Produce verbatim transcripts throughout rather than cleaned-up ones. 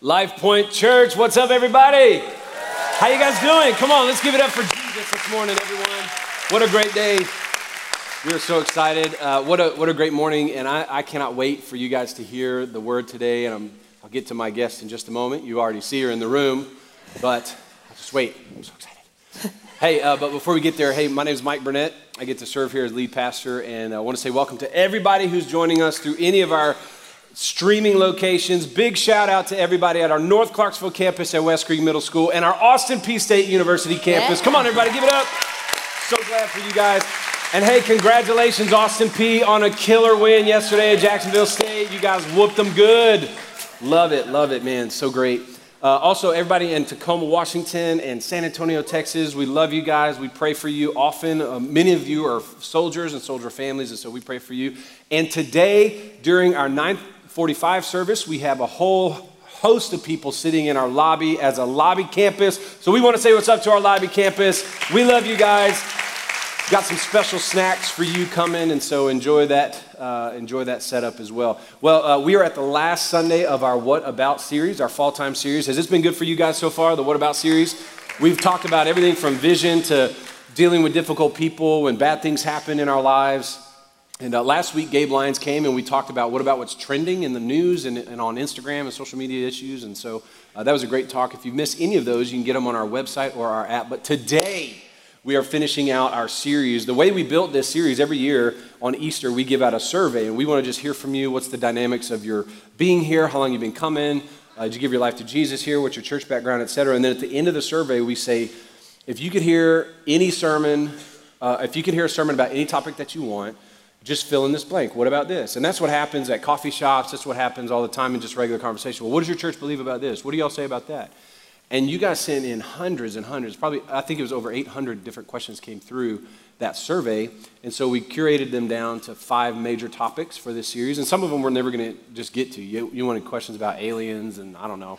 Life Point Church, what's up, everybody? How you guys doing? Come on, let's give it up for Jesus this morning, everyone. What a great day. We are so excited. Uh, what a what a great morning, and I, I cannot wait for you guys to hear the word today, and I'm, I'll get to my guest in just a moment. You already see her in the room, but I'll just wait. I'm so excited. Hey, uh, but before we get there, hey, my name is Mike Burnett. I get to serve here as lead pastor, and I want to say welcome to everybody who's joining us through any of our streaming locations. Big shout out to everybody at our North Clarksville campus at West Creek Middle School and our Austin Peay State University campus. Yeah. Come on, everybody, give it up. So glad for you guys. And hey, congratulations, Austin Peay, on a killer win yesterday at Jacksonville State. You guys whooped them good. Love it, love it, man. So great. Uh, also, everybody in Tacoma, Washington, and San Antonio, Texas, we love you guys. We pray for you often. Uh, many of you are soldiers and soldier families, and so we pray for you. And today, during our nine forty-five service, we have a whole host of people sitting in our lobby as a lobby campus. So we want to say what's up to our lobby campus. We love you guys. Got some special snacks for you coming, and so enjoy that. Uh, enjoy that setup as well. Well, uh, we are at the last Sunday of our What About series, our fall time series. Has this been good for you guys so far, the What About series? We've talked about everything from vision to dealing with difficult people when bad things happen in our lives. And uh, last week, Gabe Lyons came and we talked about what about what's trending in the news and, and on Instagram and social media issues. And so uh, that was a great talk. If you missed any of those, you can get them on our website or our app. But today, we are finishing out our series. The way we built this series, every year on Easter, we give out a survey, and we want to just hear from you. What's the dynamics of your being here? How long you've been coming? Uh, did you give your life to Jesus here? What's your church background, et cetera? And then at the end of the survey, we say, if you could hear any sermon, uh, if you could hear a sermon about any topic that you want, just fill in this blank. What about this? And that's what happens at coffee shops. That's what happens all the time in just regular conversation. Well, what does your church believe about this? What do y'all say about that? And you guys sent in hundreds and hundreds, probably, I think it was over eight hundred different questions came through that survey. And so we curated them down to five major topics for this series. And some of them we're never going to just get to. You, you wanted questions about aliens and I don't know.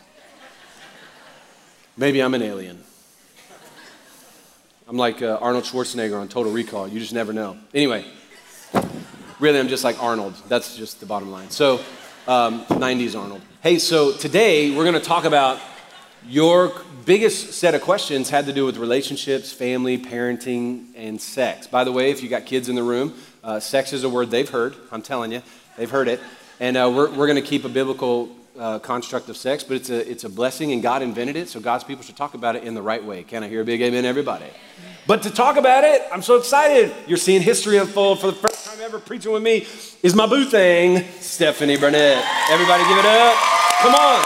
Maybe I'm an alien. I'm like uh, Arnold Schwarzenegger on Total Recall. You just never know. Anyway, really, I'm just like Arnold. That's just the bottom line. So, um, nineties Arnold. Hey, so today we're going to talk about your biggest set of questions had to do with relationships, family, parenting, and sex. By the way, if you got kids in the room, uh, sex is a word they've heard. I'm telling you, they've heard it. And uh, we're, we're going to keep a biblical uh, construct of sex, but it's a, it's a blessing, and God invented it, so God's people should talk about it in the right way. Can I hear a big amen, everybody? But to talk about it, I'm so excited. You're seeing history unfold for the first time ever. Preaching with me is my boo thing, Stephanie Burnett. Everybody give it up. Come on.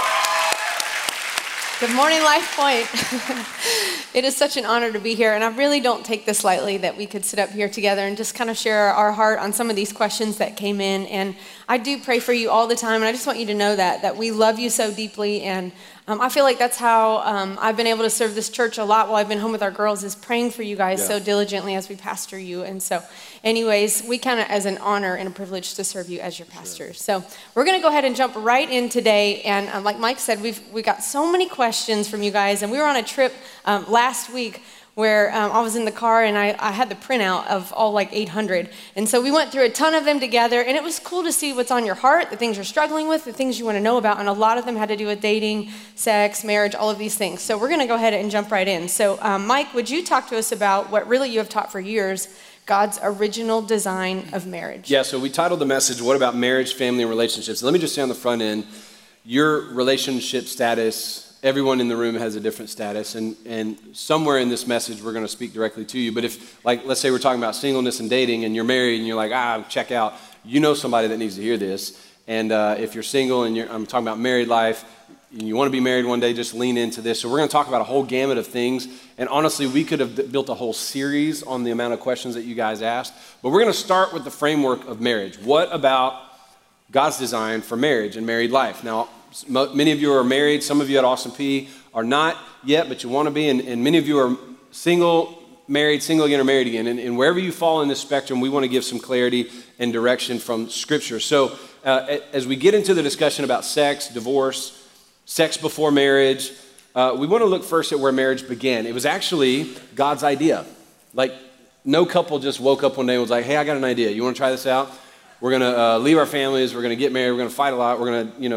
Good morning, Life Point. It is such an honor to be here, and I really don't take this lightly that we could sit up here together and just kind of share our heart on some of these questions that came in. And I do pray for you all the time, and I just want you to know that, that we love you so deeply. And um, I feel like that's how um, I've been able to serve this church a lot while I've been home with our girls, is praying for you guys yeah. so diligently as we pastor you. And so anyways, we count it as an honor and a privilege to serve you as your pastor. Sure. So we're going to go ahead and jump right in today. And um, like Mike said, we've we got so many questions from you guys. And we were on a trip um, last week where um, I was in the car and I, I had the printout of all like eight hundred. And so we went through a ton of them together, and it was cool to see what's on your heart, the things you're struggling with, the things you want to know about. And a lot of them had to do with dating, sex, marriage, all of these things. So we're going to go ahead and jump right in. So um, Mike, would you talk to us about what really you have taught for years, God's original design of marriage? Yeah, so we titled the message, What About Marriage, Family, and Relationships? Let me just say on the front end, your relationship status, everyone in the room has a different status, and, and somewhere in this message we're going to speak directly to you. But if, like, let's say we're talking about singleness and dating, and you're married, and you're like, ah, check out, you know somebody that needs to hear this. And uh, if you're single and you're, I'm talking about married life, and you want to be married one day, just lean into this. So we're going to talk about a whole gamut of things. And honestly, we could have built a whole series on the amount of questions that you guys asked. But we're going to start with the framework of marriage. What about God's design for marriage and married life? Now, many of you are married. Some of you at Austin Peay are not yet, but you want to be. And, and many of you are single, married, single again, or married again. And, and wherever you fall in this spectrum, we want to give some clarity and direction from Scripture. So uh, as we get into the discussion about sex, divorce, sex before marriage, uh, we want to look first at where marriage began. It was actually God's idea. Like, no couple just woke up one day and was like, hey, I got an idea. You want to try this out? We're going to uh, leave our families. We're going to get married. We're going to fight a lot. We're going to, you know,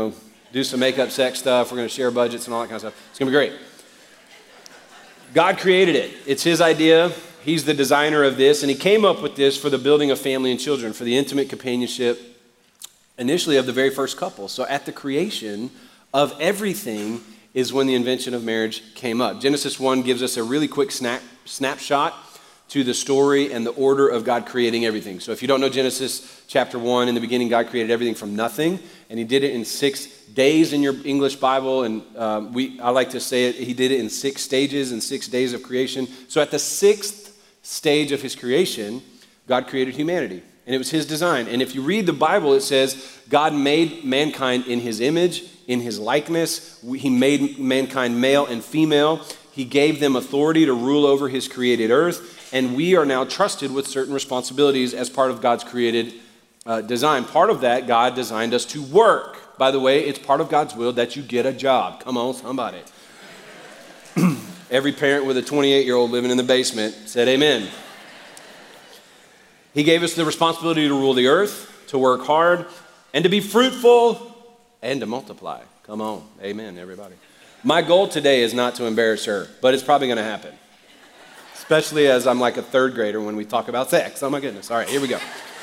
do some makeup sex stuff. We're going to share budgets and all that kind of stuff. It's going to be great. God created it. It's his idea. He's the designer of this, and he came up with this for the building of family and children, for the intimate companionship, initially of the very first couple. So at the creation of everything is when the invention of marriage came up. Genesis one gives us a really quick snap, snapshot to the story and the order of God creating everything. So if you don't know Genesis chapter one, in the beginning, God created everything from nothing, and he did it in six days in your English Bible, and um, we I like to say it, he did it in six stages and six days of creation. So at the sixth stage of his creation, God created humanity, and it was his design. And if you read the Bible, it says God made mankind in his image, in his likeness. He made mankind male and female. He gave them authority to rule over his created earth, and we are now trusted with certain responsibilities as part of God's created uh, design. Part of that, God designed us to work. By the way, it's part of God's will that you get a job. Come on, somebody. Every parent with a twenty-eight-year-old living in the basement said amen. He gave us the responsibility to rule the earth, to work hard, and to be fruitful, and to multiply. Come on, amen, everybody. My goal today is not to embarrass her, but it's probably going to happen. Especially as I'm like a third grader when we talk about sex. Oh my goodness. All right, here we go.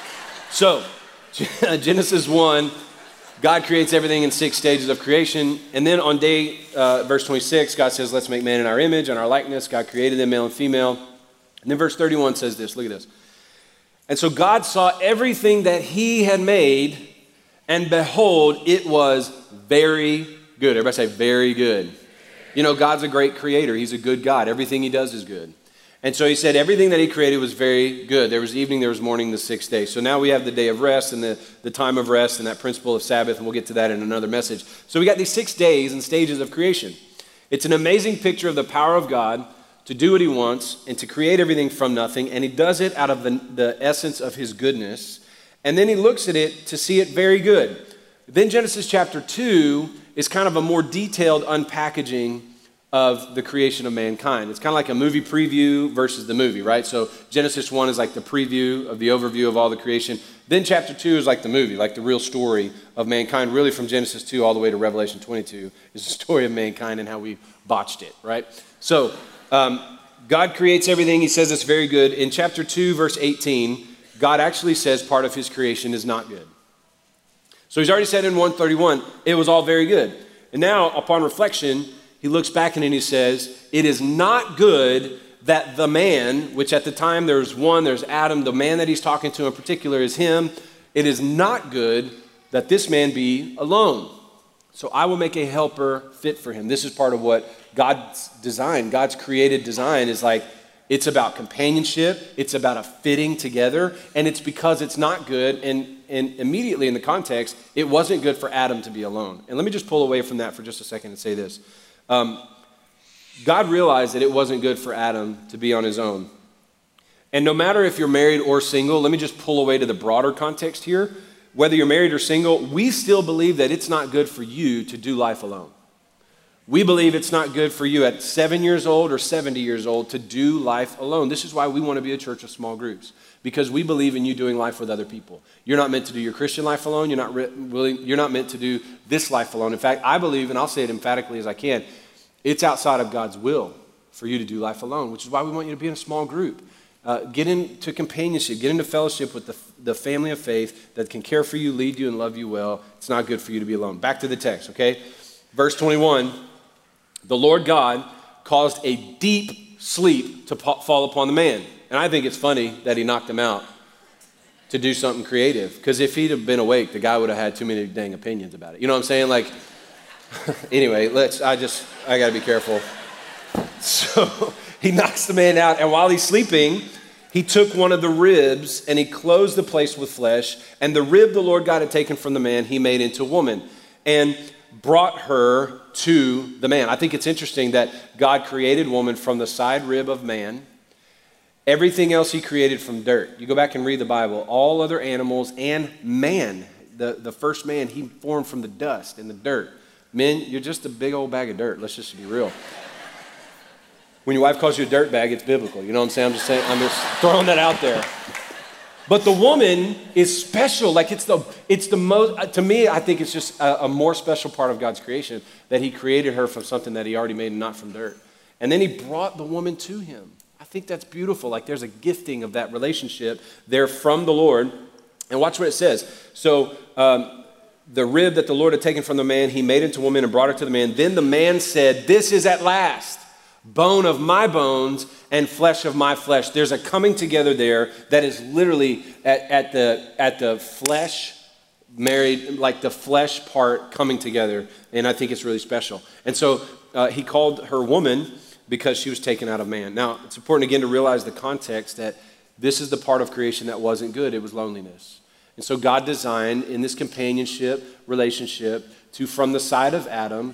So, Genesis one, God creates everything in six stages of creation. And then on day, uh, verse twenty-six, God says, let's make man in our image, in our likeness. God created them, male and female. And then verse thirty-one says this, look at this. And so God saw everything that he had made, and behold, it was very good. Everybody say, very good. You know, God's a great creator. He's a good God. Everything he does is good. And so he said everything that he created was very good. There was evening, there was morning, the sixth day. So now we have the day of rest and the, the time of rest and that principle of Sabbath, and we'll get to that in another message. So we got these six days and stages of creation. It's an amazing picture of the power of God to do what he wants and to create everything from nothing, and he does it out of the, the essence of his goodness. And then he looks at it to see it very good. Then Genesis chapter two is kind of a more detailed unpackaging of the creation of mankind. It's kind of like a movie preview versus the movie, right? So Genesis one is like the preview of the overview of all the creation. Then chapter two is like the movie, like the real story of mankind. Really from Genesis two all the way to Revelation twenty-two is the story of mankind and how we botched it, right? So um, God creates everything. He says it's very good. In chapter two, verse eighteen, God actually says part of his creation is not good. So he's already said in one thirty-one, it was all very good. And now, upon reflection, he looks back and he says, it is not good that the man, which at the time there's one, there's Adam, the man that he's talking to in particular is him. It is not good that this man be alone. So I will make a helper fit for him. This is part of what God's design, God's created design is like, it's about companionship, it's about a fitting together, and it's because it's not good, and, and immediately in the context, it wasn't good for Adam to be alone. And let me just pull away from that for just a second and say this. Um, God realized that it wasn't good for Adam to be on his own. And no matter if you're married or single, let me just pull away to the broader context here. Whether you're married or single, we still believe that it's not good for you to do life alone. We believe it's not good for you at seven years old or seventy years old to do life alone. This is why we want to be a church of small groups, because we believe in you doing life with other people. You're not meant to do your Christian life alone. You're not re- willing, you're not meant to do this life alone. In fact, I believe, and I'll say it emphatically as I can, it's outside of God's will for you to do life alone, which is why we want you to be in a small group. Uh, get into companionship, get into fellowship with the, the family of faith that can care for you, lead you, and love you well. It's not good for you to be alone. Back to the text, okay? Verse twenty-one. The Lord God caused a deep sleep to fall upon the man. And I think it's funny that he knocked him out to do something creative. Because if he'd have been awake, the guy would have had too many dang opinions about it. You know what I'm saying? Like, anyway, let's, I just, I got to be careful. So he knocks the man out. And while he's sleeping, he took one of the ribs and he closed the place with flesh. And the rib the Lord God had taken from the man, he made into woman. And brought her to the man. I think it's interesting that God created woman from the side rib of man. Everything else he created from dirt. You go back and read the Bible. All other animals and man, the, the first man, he formed from the dust and the dirt. Men, you're just a big old bag of dirt. Let's just be real. When your wife calls you a dirt bag, it's biblical. You know what I'm saying? I'm just saying, I'm just throwing that out there. But the woman is special. Like it's the, it's the most, to me, I think it's just a, a more special part of God's creation that he created her from something that he already made and not from dirt. And then he brought the woman to him. I think that's beautiful. Like there's a gifting of that relationship there from the Lord. And watch what it says. So um, the rib that the Lord had taken from the man, he made into a woman and brought her to the man. Then the man said, this is at last bone of my bones and flesh of my flesh. There's a coming together there that is literally at, at the at the flesh married, like the flesh part coming together. And I think it's really special. And so uh, he called her woman because she was taken out of man. Now, it's important again to realize the context that this is the part of creation that wasn't good. It was loneliness. And so God designed in this companionship relationship to, from the side of Adam,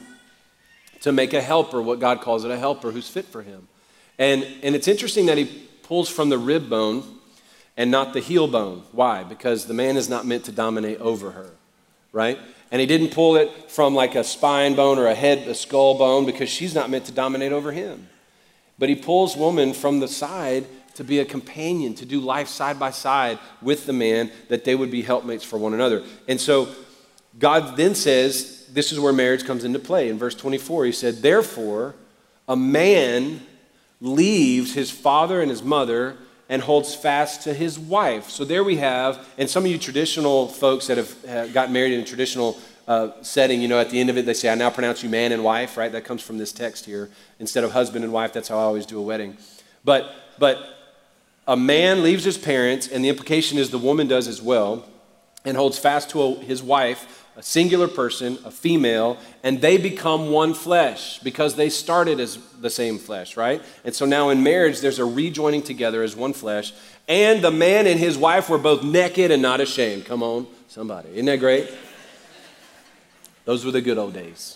to make a helper, what God calls it, a helper who's fit for him. And, and it's interesting that he pulls from the rib bone and not the heel bone. Why? Because the man is not meant to dominate over her, right? And he didn't pull it from like a spine bone or a head, a skull bone, because she's not meant to dominate over him. But he pulls woman from the side to be a companion, to do life side by side with the man, that they would be helpmates for one another. And so God then says, this is where marriage comes into play. In verse twenty-four, he said, therefore, a man leaves his father and his mother and holds fast to his wife. So there we have, and some of you traditional folks that have uh, gotten married in a traditional uh, setting, you know, at the end of it, they say, I now pronounce you man and wife, right? That comes from this text here. Instead of husband and wife, that's how I always do a wedding. But, but a man leaves his parents, and the implication is the woman does as well, and holds fast to a, his wife, a singular person, a female, and they become one flesh because they started as the same flesh, right? And so now in marriage, there's a rejoining together as one flesh, and the man and his wife were both naked and not ashamed. Come on, somebody. Isn't that great? Those were the good old days.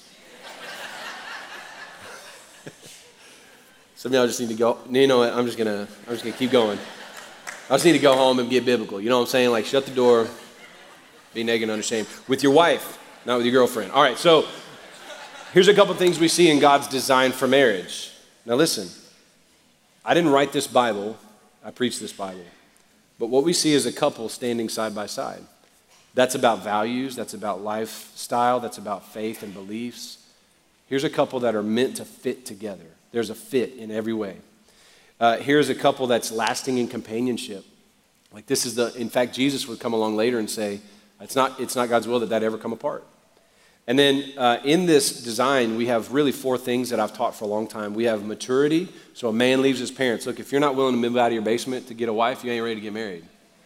Some of y'all just need to go, you know what, I'm just gonna, I'm just gonna keep going. I just need to go home and get biblical. You know what I'm saying? Like shut the door, be naked and unashamed. With your wife, not with your girlfriend. All right, so here's a couple things we see in God's design for marriage. Now listen, I didn't write this Bible, I preach this Bible. But what we see is a couple standing side by side. That's about values, that's about lifestyle, that's about faith and beliefs. Here's a couple that are meant to fit together. There's a fit in every way. Uh, here's a couple that's lasting in companionship. Like this is the, in fact, Jesus would come along later and say, it's not, it's not God's will that that ever come apart. And then uh, in this design, we have really four things that I've taught for a long time. We have maturity. So a man leaves his parents. Look, if you're not willing to move out of your basement to get a wife, you ain't ready to get married.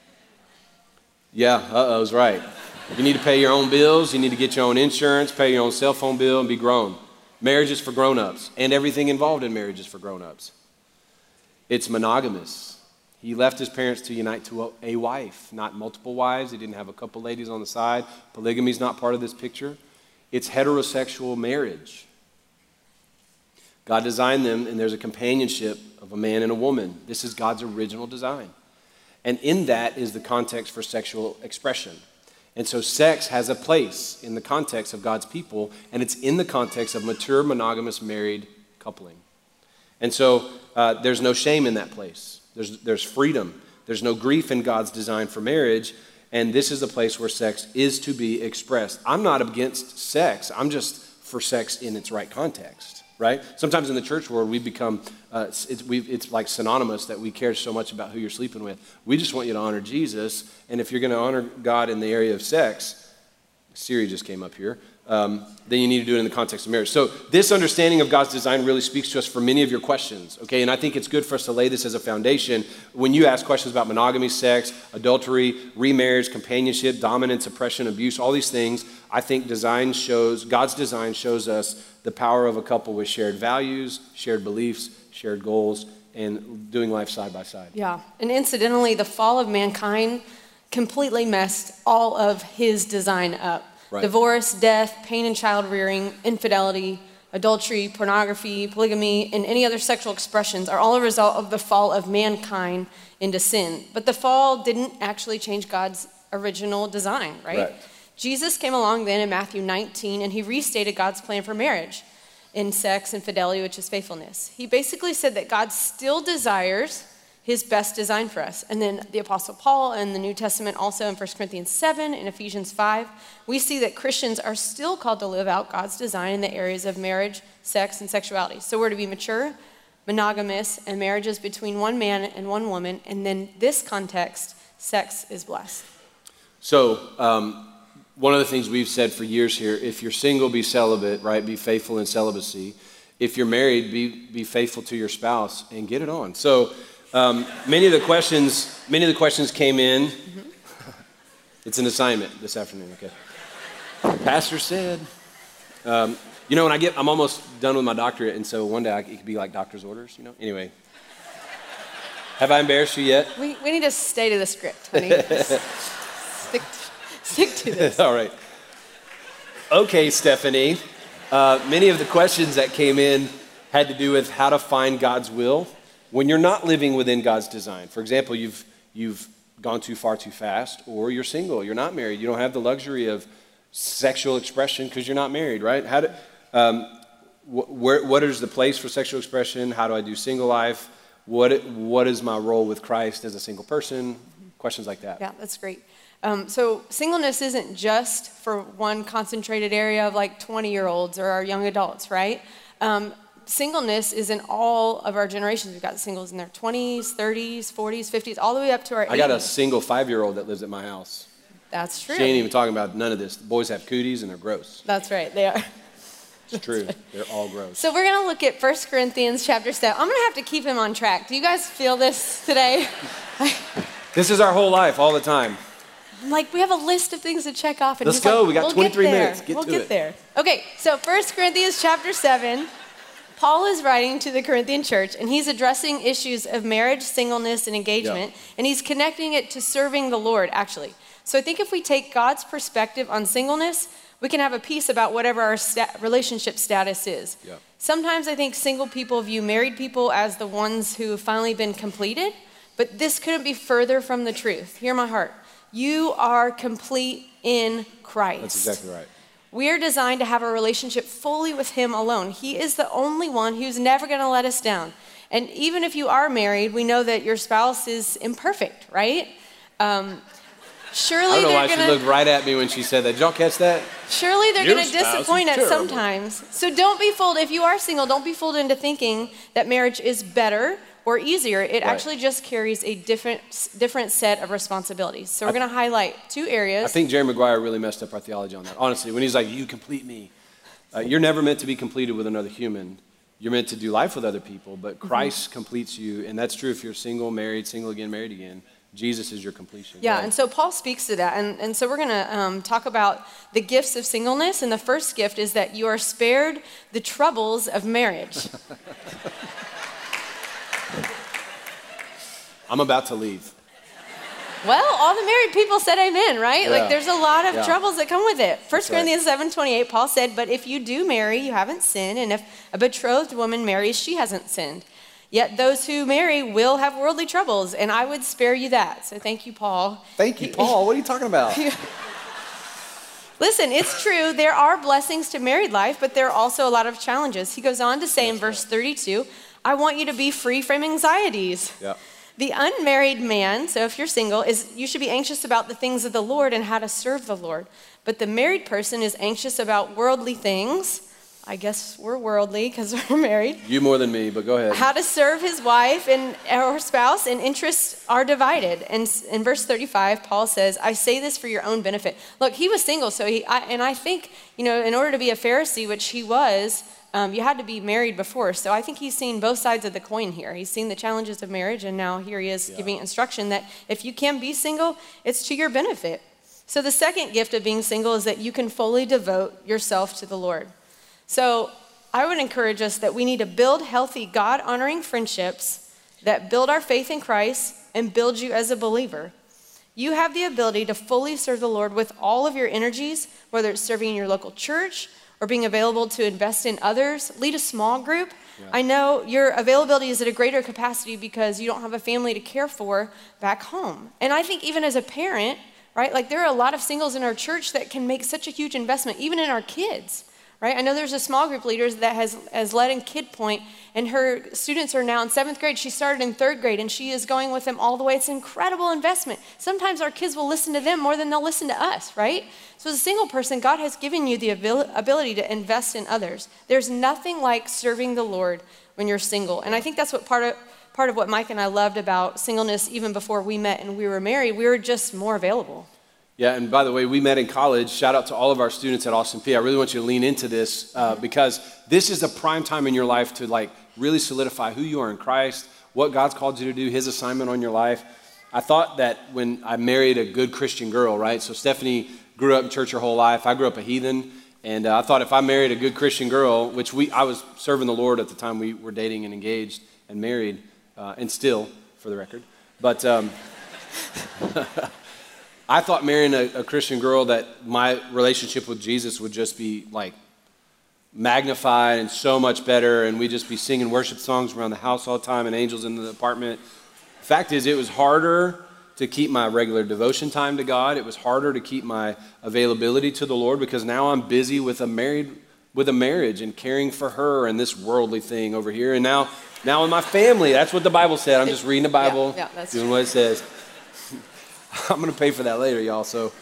Yeah, uh-oh's right. You need to pay your own bills. You need to get your own insurance, pay your own cell phone bill, and be grown. Marriage is for grown-ups, and everything involved in marriage is for grown-ups. It's monogamous. He left his parents to unite to a, a wife, not multiple wives. He didn't have a couple ladies on the side. Polygamy is not part of this picture. It's heterosexual marriage. God designed them, and there's a companionship of a man and a woman. This is God's original design. And in that is the context for sexual expression. And so sex has a place in the context of God's people, and it's in the context of mature, monogamous, married coupling. And so uh, there's no shame in that place. There's, there's freedom. There's no grief in God's design for marriage, and this is a place where sex is to be expressed. I'm not against sex. I'm just for sex in its right context, right? Sometimes in the church world, we become, uh, it's, we've, it's like synonymous that we care so much about who you're sleeping with. We just want you to honor Jesus, and if you're going to honor God in the area of sex, Siri just came up here, um, then you need to do it in the context of marriage. So this understanding of God's design really speaks to us for many of your questions, okay? And I think it's good for us to lay this as a foundation. When you ask questions about monogamy, sex, adultery, remarriage, companionship, dominance, oppression, abuse, all these things, I think design shows, God's design shows us the power of a couple with shared values, shared beliefs, shared goals, and doing life side by side. Yeah, and incidentally, the fall of mankind completely messed all of his design up. Right. Divorce, death, pain and child rearing, infidelity, adultery, pornography, polygamy, and any other sexual expressions are all a result of the fall of mankind into sin. But the fall didn't actually change God's original design, right? Right. Jesus came along then in Matthew nineteen, and he restated God's plan for marriage in sex and fidelity, which is faithfulness. He basically said that God still desires his best design for us. And then the Apostle Paul in the New Testament, also in First Corinthians seven and Ephesians five, we see that Christians are still called to live out God's design in the areas of marriage, sex, and sexuality. So we're to be mature, monogamous, and marriages between one man and one woman. And then this context, sex is blessed. So um, one of the things we've said for years here, if you're single, be celibate, right? Be faithful in celibacy. If you're married, be be faithful to your spouse and get it on. So um, many of the questions, many of the questions came in. Mm-hmm. It's an assignment this afternoon, okay? Pastor said, um, you know, when I get, I'm almost done with my doctorate, and so one day I, it could be like doctor's orders, you know? Anyway. Have I embarrassed you yet? We, we need to stay to the script, honey. stick, stick to this. All right. Okay, Stephanie. Uh, many of the questions that came in had to do with how to find God's will when you're not living within God's design. For example, you've you've gone too far too fast, or you're single, you're not married, you don't have the luxury of sexual expression because you're not married, right? How do, um, wh- where, what is the place for sexual expression? How do I do single life? What what is my role with Christ as a single person? Questions like that. Yeah, that's great. Um, so singleness isn't just for one concentrated area of like twenty-year-olds or our young adults, right? Um, singleness is in all of our generations. We've got singles in their twenties, thirties, forties, fifties, all the way up to our I eighties. got a single five-year-old that lives at my house. That's true. She ain't even talking about none of this. The boys have cooties and they're gross. That's right, they are. It's true. They're all gross. So we're going to look at First Corinthians chapter seven. I'm going to have to keep him on track. Do you guys feel this today? This is our whole life, all the time. Like, we have a list of things to check off. And Let's he's go. Like, We got we'll twenty-three get there. minutes. Get we'll to get it. there. Okay, so First Corinthians chapter seven, Paul is writing to the Corinthian church, and he's addressing issues of marriage, singleness, and engagement, Yep. and he's connecting it to serving the Lord, actually. So I think if we take God's perspective on singleness, we can have a peace about whatever our sta- relationship status is. Yep. Sometimes I think single people view married people as the ones who have finally been completed, but this couldn't be further from the truth. Hear my heart. You are complete in Christ. That's exactly right. We are designed to have a relationship fully with Him alone. He is the only one who's never going to let us down. And even if you are married, we know that your spouse is imperfect, right? Um, surely I don't know they're why gonna, she looked right at me when she said that. Did y'all catch that? Surely they're Your going to spouse is disappoint us terrible. sometimes. So don't be fooled. If you are single, don't be fooled into thinking that marriage is better or easier. It Right. actually just carries a different different set of responsibilities. So we're going to highlight two areas. I think Jerry Maguire really messed up our theology on that. Honestly, when he's like, you complete me. Uh, you're never meant to be completed with another human. You're meant to do life with other people, but Christ mm-hmm. completes you. And that's true if you're single, married, single again, married again. Jesus is your completion. Yeah, right? and so Paul speaks to that. And, and so we're going to um, talk about the gifts of singleness. And the first gift is that you are spared the troubles of marriage. I'm about to leave. Well, all the married people said amen, right? Yeah. Like there's a lot of Yeah. troubles that come with it. First right. Corinthians seven twenty-eight, Paul said, but if you do marry, you haven't sinned. And if a betrothed woman marries, she hasn't sinned. Yet those who marry will have worldly troubles, and I would spare you that. So thank you, Paul. Thank you, Paul. What are you talking about? Listen, it's true. There are blessings to married life, but there are also a lot of challenges. He goes on to say in verse thirty-two, I want you to be free from anxieties. Yeah. The unmarried man, so if you're single, is you should be anxious about the things of the Lord and how to serve the Lord. But the married person is anxious about worldly things. I guess we're worldly because we're married. You more than me, but go ahead. How to serve his wife and or spouse, and interests are divided. And in verse thirty-five, Paul says, I say this for your own benefit. Look, he was single, so he, I, and I think, you know, in order to be a Pharisee, which he was, um, you had to be married before. So I think he's seen both sides of the coin here. He's seen the challenges of marriage, and now here he is yeah. giving instruction that if you can be single, it's to your benefit. So the second gift of being single is that you can fully devote yourself to the Lord. So I would encourage us that we need to build healthy, God-honoring friendships that build our faith in Christ and build you as a believer. You have the ability to fully serve the Lord with all of your energies, whether it's serving in your local church or being available to invest in others, lead a small group. Yeah. I know your availability is at a greater capacity because you don't have a family to care for back home. And I think even as a parent, right, like there are a lot of singles in our church that can make such a huge investment, even in our kids. right? I know there's a small group leader that has, has led in Kid Point, and her students are now in seventh grade. She started in third grade, and she is going with them all the way. It's an incredible investment. Sometimes our kids will listen to them more than they'll listen to us, right? So as a single person, God has given you the abil- ability to invest in others. There's nothing like serving the Lord when you're single. And I think that's what part of part of what Mike and I loved about singleness, even before we met and we were married. We were just more available. Yeah, and by the way, we met in college. Shout out to all of our students at Austin Peay. I really want you to lean into this uh, because this is a prime time in your life to like really solidify who you are in Christ, what God's called you to do, his assignment on your life. I thought that when I married a good Christian girl, right? So Stephanie grew up in church her whole life. I grew up a heathen. And uh, I thought if I married a good Christian girl, which we I was serving the Lord at the time we were dating and engaged and married, uh, and still, for the record. But um, I thought marrying a, a Christian girl that my relationship with Jesus would just be like magnified and so much better, and we'd just be singing worship songs around the house all the time and angels in the apartment. Fact is, it was harder to keep my regular devotion time to God. It was harder to keep my availability to the Lord because now I'm busy with a married with a marriage and caring for her and this worldly thing over here. And now now in my family, that's what the Bible said. I'm just reading the Bible, yeah, yeah, that's doing true. what it says. I'm going to pay for that later, y'all. So,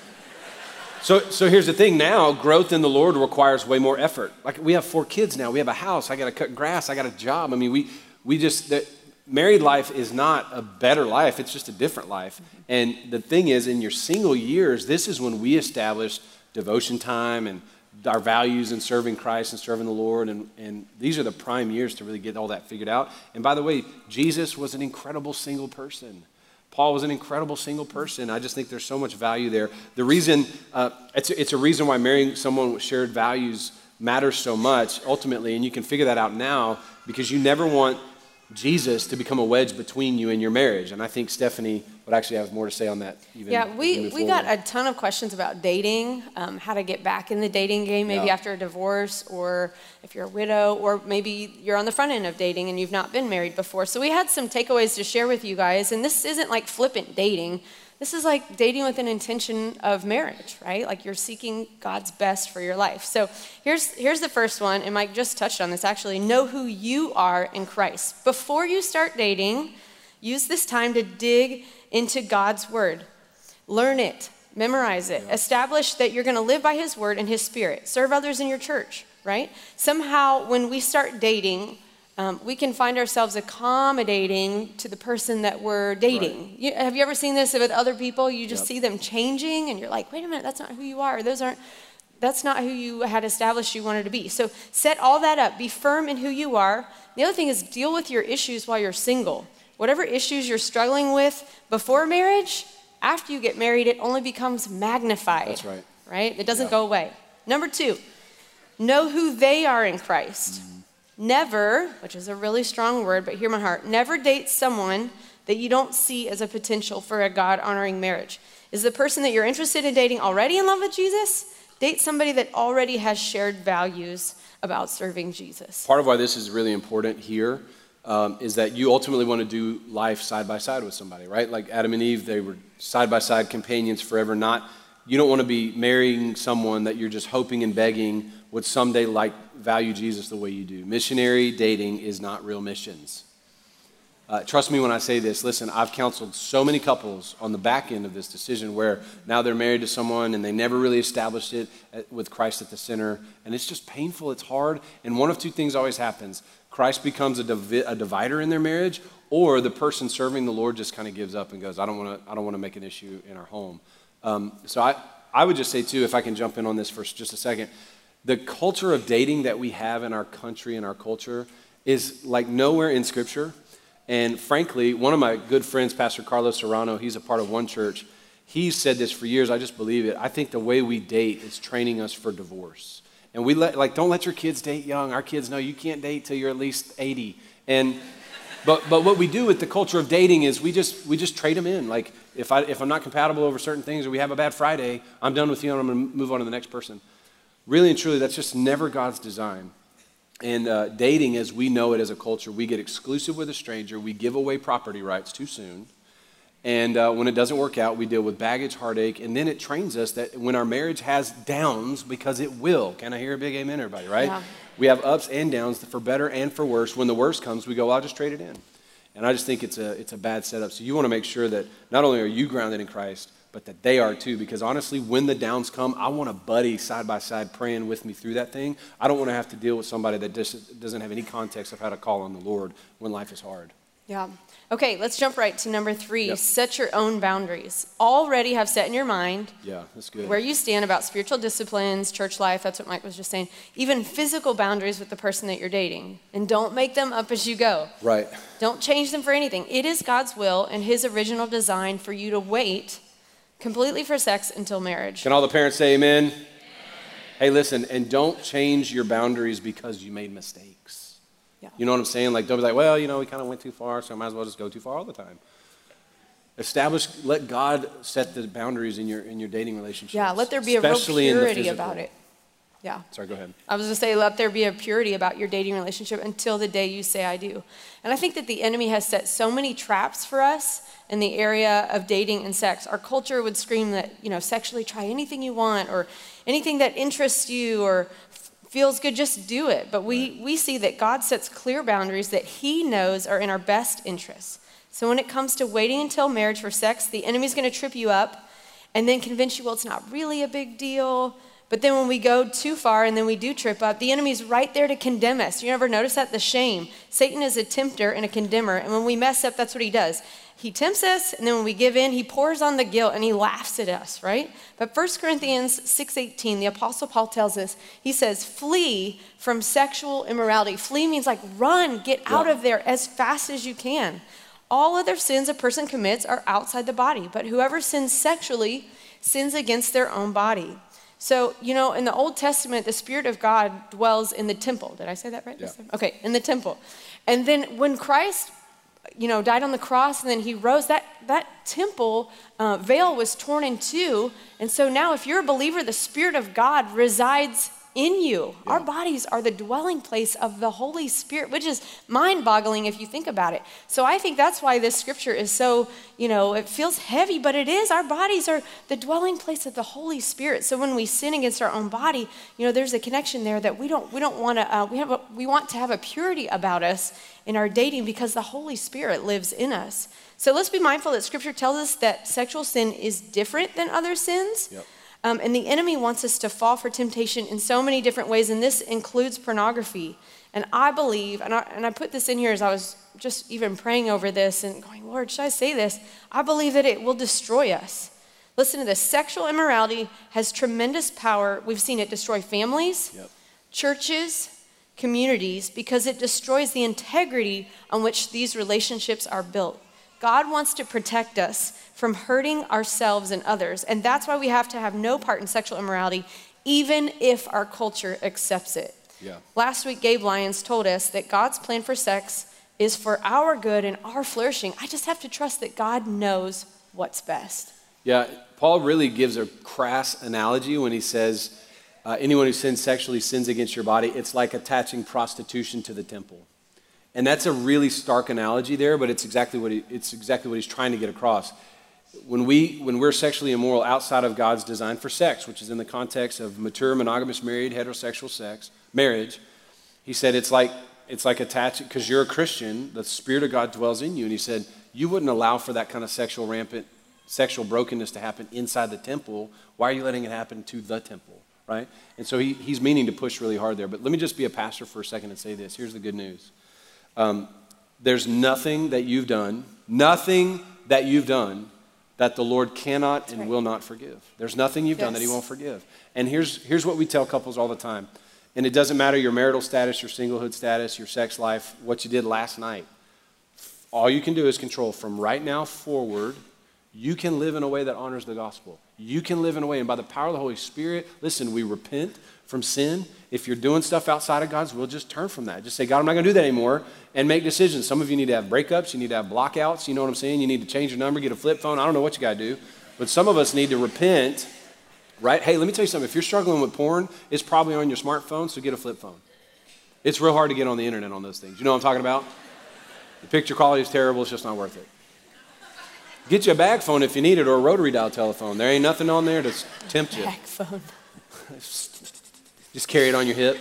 so, so here's the thing. Now, growth in the Lord requires way more effort. Like we have four kids now. We have a house. I got to cut grass. I got a job. I mean, we we just the, married life is not a better life. It's just a different life. Mm-hmm. And the thing is, in your single years, this is when we establish devotion time and our values in serving Christ and serving the Lord. And, and these are the prime years to really get all that figured out. And by the way, Jesus was an incredible single person. Paul was an incredible single person. I just think there's so much value there. The reason, uh, it's, it's a reason why marrying someone with shared values matters so much ultimately, and you can figure that out now because you never want Jesus to become a wedge between you and your marriage. And I think Stephanie would actually have more to say on that. Even yeah, we, we we got a ton of questions about dating, um, how to get back in the dating game, maybe yeah. after a divorce, or if you're a widow, or maybe you're on the front end of dating and you've not been married before. So we had some takeaways to share with you guys, and this isn't like flippant dating. This is like dating with an intention of marriage, right? Like you're seeking God's best for your life. So here's here's the first one, and Mike just touched on this actually. Know who you are in Christ. Before you start dating, use this time to dig into God's word. Learn it, memorize it. Yeah. Establish that you're gonna live by his word and his spirit. Serve others in your church, right? Somehow when we start dating, Um, we can find ourselves accommodating to the person that we're dating. Right. You, have you ever seen this with other people? You just yep. see them changing, and you're like, wait a minute, that's not who you are. Those aren't, that's not who you had established you wanted to be. So set all that up. Be firm in who you are. The other thing is deal with your issues while you're single. Whatever issues you're struggling with before marriage, after you get married, it only becomes magnified. That's right. Right? It doesn't yeah. go away. Number two, know who they are in Christ. Mm-hmm. Never, which is a really strong word, but hear my heart, never date someone that you don't see as a potential for a God-honoring marriage. Is the person that you're interested in dating already in love with Jesus? Date somebody that already has shared values about serving Jesus. Part of why this is really important here um, is that you ultimately want to do life side by side with somebody, right? Like Adam and Eve, they were side by side companions forever. Not, you don't want to be marrying someone that you're just hoping and begging would someday like value Jesus the way you do. Missionary dating is not real missions. Uh, trust me when I say this. Listen, I've counseled so many couples on the back end of this decision where now they're married to someone and they never really established it at, with Christ at the center. And it's just painful. It's hard. And one of two things always happens. Christ becomes a, divi- a divider in their marriage, or the person serving the Lord just kind of gives up and goes, I don't want to I don't want to make an issue in our home. Um, so I, I would just say, too, if I can jump in on this for just a second, the culture of dating that we have in our country and our culture is like nowhere in Scripture. And frankly, one of my good friends, Pastor Carlos Serrano, he's a part of One Church. He's said this for years. I just believe it. I think the way we date is training us for divorce. And we let, like, don't let your kids date young. Our kids know you can't date till you're at least eighty. And but but what we do with the culture of dating is we just we just trade them in. Like if I if I'm not compatible over certain things or we have a bad Friday, I'm done with you and I'm going to move on to the next person. Really and truly, that's just never God's design. And uh, dating, as we know it as a culture, we get exclusive with a stranger. We give away property rights too soon. And uh, when it doesn't work out, we deal with baggage, heartache, and then it trains us that when our marriage has downs, because it will. Can I hear a big amen, everybody, right? Yeah. We have ups and downs, for better and for worse. When the worst comes, we go, well, I'll just trade it in. And I just think it's a, it's a bad setup. So you want to make sure that not only are you grounded in Christ, but that they are too. Because honestly, when the downs come, I want a buddy side by side praying with me through that thing. I don't want to have to deal with somebody that just doesn't have any context of how to call on the Lord when life is hard. Yeah. Okay, let's jump right to number three. Yep. Set your own boundaries. Already have set in your mind yeah, that's good. where you stand about spiritual disciplines, church life, that's what Mike was just saying, even physical boundaries with the person that you're dating. And don't make them up as you go. Right. Don't change them for anything. It is God's will and his original design for you to wait completely for sex until marriage. Can all the parents say amen? Amen. Hey, listen, and don't change your boundaries because you made mistakes. Yeah. You know what I'm saying? Like, don't be like, well, you know, we kind of went too far, so I might as well just go too far all the time. Establish, let God set the boundaries in your in your dating relationships. Yeah, let there be a real purity about it. Yeah. Sorry, go ahead. I was going to say, let there be a purity about your dating relationship until the day you say I do. And I think that the enemy has set so many traps for us in the area of dating and sex. Our culture would scream that, you know, sexually try anything you want, or anything that interests you or feels good, just do it. But we, we see that God sets clear boundaries that he knows are in our best interests. So when it comes to waiting until marriage for sex, the enemy's going to trip you up and then convince you, well, it's not really a big deal. But then when we go too far and then we do trip up, the enemy's right there to condemn us. You ever notice that? The shame. Satan is a tempter and a condemner. And when we mess up, that's what he does. He tempts us, and then when we give in, he pours on the guilt and he laughs at us, right? But First Corinthians six eighteen, the Apostle Paul tells us, he says, flee from sexual immorality. Flee means like run, get out yeah. of there as fast as you can. All other sins a person commits are outside the body, but whoever sins sexually sins against their own body. So, you know, in the Old Testament, the Spirit of God dwells in the temple. Did I say that right? Yeah. Okay, in the temple. And then when Christ, you know, died on the cross and then he rose, that, that temple uh, veil was torn in two. And so now if you're a believer, the Spirit of God resides in you. Yeah. Our bodies are the dwelling place of the Holy Spirit, which is mind-boggling if you think about it. So I think that's why this scripture is so, you know, it feels heavy, but it is. Our bodies are the dwelling place of the Holy Spirit. So when we sin against our own body, you know, there's a connection there that we don't we don't want to uh, we have a, we want to have a purity about us in our dating because the Holy Spirit lives in us. So let's be mindful that scripture tells us that sexual sin is different than other sins. Yep. Um, and the enemy wants us to fall for temptation in so many different ways, and this includes pornography. And I believe, and I, and I put this in here as I was just even praying over this and going, Lord, should I say this? I believe that it will destroy us. Listen to this. Sexual immorality has tremendous power. We've seen it destroy families, yep. churches, communities, because it destroys the integrity on which these relationships are built. God wants to protect us from hurting ourselves and others, and that's why we have to have no part in sexual immorality, even if our culture accepts it. Yeah. Last week, Gabe Lyons told us that God's plan for sex is for our good and our flourishing. I just have to trust that God knows what's best. Yeah, Paul really gives a crass analogy when he says, uh, anyone who sins sexually sins against your body. It's like attaching prostitution to the temple. And that's a really stark analogy there, but it's exactly what he, it's exactly what he's trying to get across. When, we, when we're sexually immoral outside of God's design for sex, which is in the context of mature, monogamous, married, heterosexual sex, marriage, he said it's like, it's like attaching, because you're a Christian, the Spirit of God dwells in you. And he said, you wouldn't allow for that kind of sexual rampant, sexual brokenness to happen inside the temple. Why are you letting it happen to the temple, right? And so he, he's meaning to push really hard there. But let me just be a pastor for a second and say this. Here's the good news. Um, there's nothing that you've done, nothing that you've done that the Lord cannot That's and right. will not forgive. There's nothing you've yes. done that he won't forgive. And here's, here's what we tell couples all the time. And it doesn't matter your marital status, your singlehood status, your sex life, what you did last night. All you can do is control from right now forward. You can live in a way that honors the gospel. You can live in a way, and by the power of the Holy Spirit, listen, we repent from sin. If you're doing stuff outside of God's will, just turn from that. Just say, God, I'm not going to do that anymore, and make decisions. Some of you need to have breakups. You need to have blockouts. You know what I'm saying? You need to change your number, get a flip phone. I don't know what you got to do. But some of us need to repent, right? Hey, let me tell you something. If you're struggling with porn, it's probably on your smartphone, so get a flip phone. It's real hard to get on the internet on those things. You know what I'm talking about? The picture quality is terrible. It's just not worth it. Get you a bag phone if you need it, or a rotary dial telephone. There ain't nothing on there to tempt you. Bag phone. Just carry it on your hip.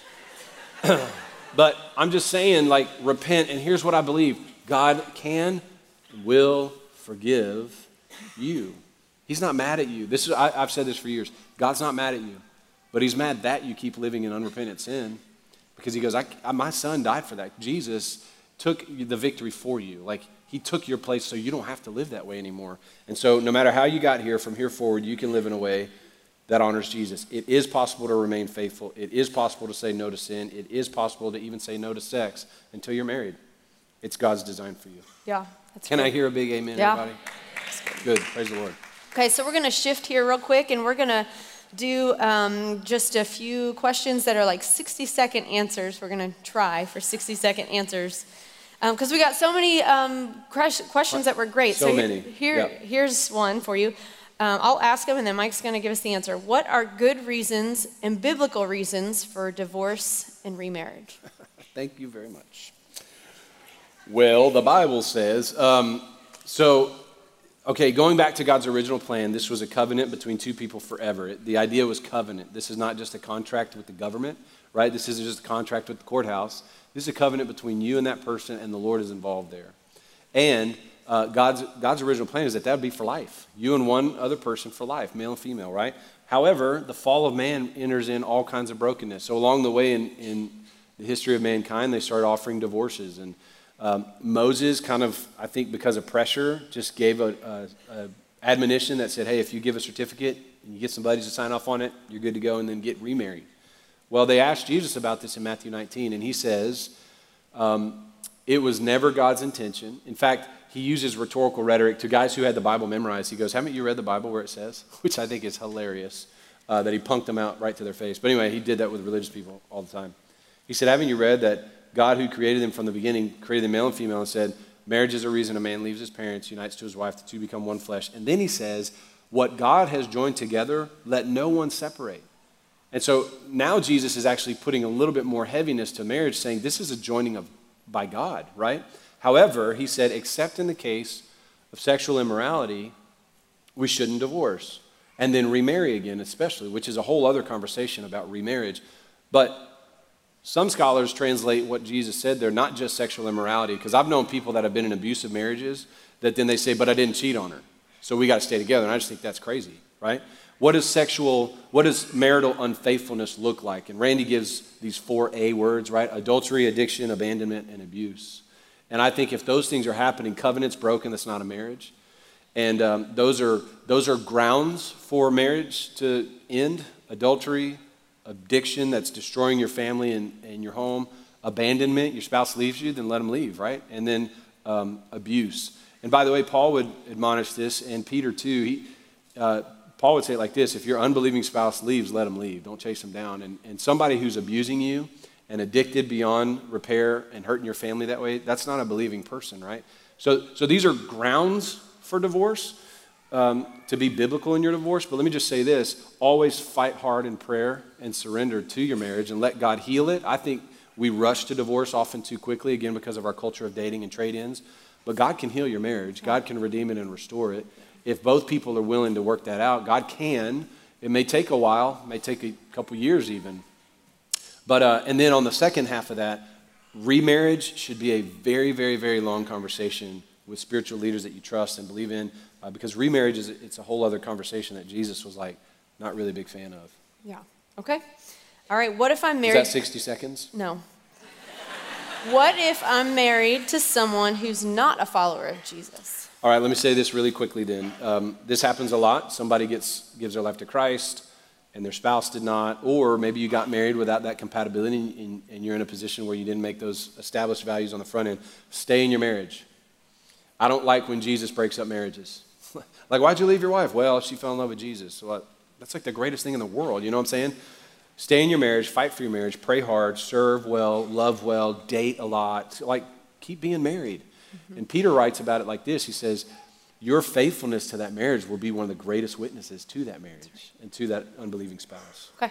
But I'm just saying, like, repent. And here's what I believe. God can and will forgive you. He's not mad at you. This is I, I've said this for years. God's not mad at you. But he's mad that you keep living in unrepentant sin. Because he goes, I, I, my son died for that. Jesus took the victory for you. Like, he took your place so you don't have to live that way anymore. And so no matter how you got here, from here forward, you can live in a way that honors Jesus. It is possible to remain faithful. It is possible to say no to sin. It is possible to even say no to sex until you're married. It's God's design for you. Yeah, that's Can good. I hear a big amen, Yeah. everybody? Good. Praise the Lord. Okay, so we're going to shift here real quick, and we're going to do um, just a few questions that are like sixty-second answers. We're going to try for sixty-second answers. Because um, we got so many um, questions that were great. So, so many. Here, Yep. Here's one for you. Um, I'll ask them, and then Mike's going to give us the answer. What are good reasons and biblical reasons for divorce and remarriage? Thank you very much. Well, the Bible says, um, so, okay, going back to God's original plan, this was a covenant between two people forever. It, the idea was covenant. This is not just a contract with the government, right? This isn't just a contract with the courthouse. This is a covenant between you and that person, and the Lord is involved there. And uh, God's, God's original plan is that that would be for life. You and one other person for life, male and female, right? However, the fall of man enters in all kinds of brokenness. So along the way in, in the history of mankind, they started offering divorces. And um, Moses kind of, I think because of pressure, just gave a, a, a admonition that said, hey, if you give a certificate and you get some buddies to sign off on it, you're good to go, and then get remarried. Well, they asked Jesus about this in Matthew nineteen, and he says, um, it was never God's intention. In fact, he uses rhetorical rhetoric to guys who had the Bible memorized. He goes, haven't you read the Bible where it says? Which I think is hilarious, uh, that he punked them out right to their face. But anyway, he did that with religious people all the time. He said, haven't you read that God, who created them from the beginning, created them male and female, and said, marriage is a reason a man leaves his parents, unites to his wife, the two become one flesh. And then he says, what God has joined together, let no one separate. And so now Jesus is actually putting a little bit more heaviness to marriage, saying this is a joining of by God, right? However, he said, except in the case of sexual immorality, we shouldn't divorce and then remarry again, especially, which is a whole other conversation about remarriage. But some scholars translate what Jesus said there, not just sexual immorality, because I've known people that have been in abusive marriages that then they say, but I didn't cheat on her, so we got to stay together. And I just think that's crazy, right? What does sexual, what does marital unfaithfulness look like? And Randy gives these four A words, right? Adultery, addiction, abandonment, and abuse. And I think if those things are happening, covenant's broken, that's not a marriage. And um, those are those are grounds for marriage to end. Adultery, addiction that's destroying your family and, and your home, abandonment, your spouse leaves you, then let them leave, right? And then um, abuse. And by the way, Paul would admonish this, and Peter too. He, uh, Paul would say it like this: if your unbelieving spouse leaves, let them leave. Don't chase them down. And, and somebody who's abusing you and addicted beyond repair and hurting your family that way, that's not a believing person, right? So, so these are grounds for divorce, um, to be biblical in your divorce. But let me just say this: always fight hard in prayer and surrender to your marriage and let God heal it. I think we rush to divorce often too quickly, again, because of our culture of dating and trade-ins. But God can heal your marriage. God can redeem it and restore it. If both people are willing to work that out, God can. It may take a while, it may take a couple years even. But, uh, and then on the second half of that, remarriage should be a very, very, very long conversation with spiritual leaders that you trust and believe in, uh, because remarriage is it's a whole other conversation that Jesus was like not really a big fan of. Yeah. Okay. All right. What if I'm married? Is that sixty seconds? No. What if I'm married to someone who's not a follower of Jesus? All right, let me say this really quickly then. Um, this happens a lot. Somebody gets gives their life to Christ and their spouse did not, or maybe you got married without that compatibility and, and you're in a position where you didn't make those established values on the front end. Stay in your marriage. I don't like when Jesus breaks up marriages. Like, why'd you leave your wife? Well, she fell in love with Jesus. So what? That's like the greatest thing in the world, you know what I'm saying? Stay in your marriage, fight for your marriage, pray hard, serve well, love well, date a lot. Like, keep being married. Mm-hmm. And Peter writes about it like this. He says, your faithfulness to that marriage will be one of the greatest witnesses to that marriage and to that unbelieving spouse. Okay.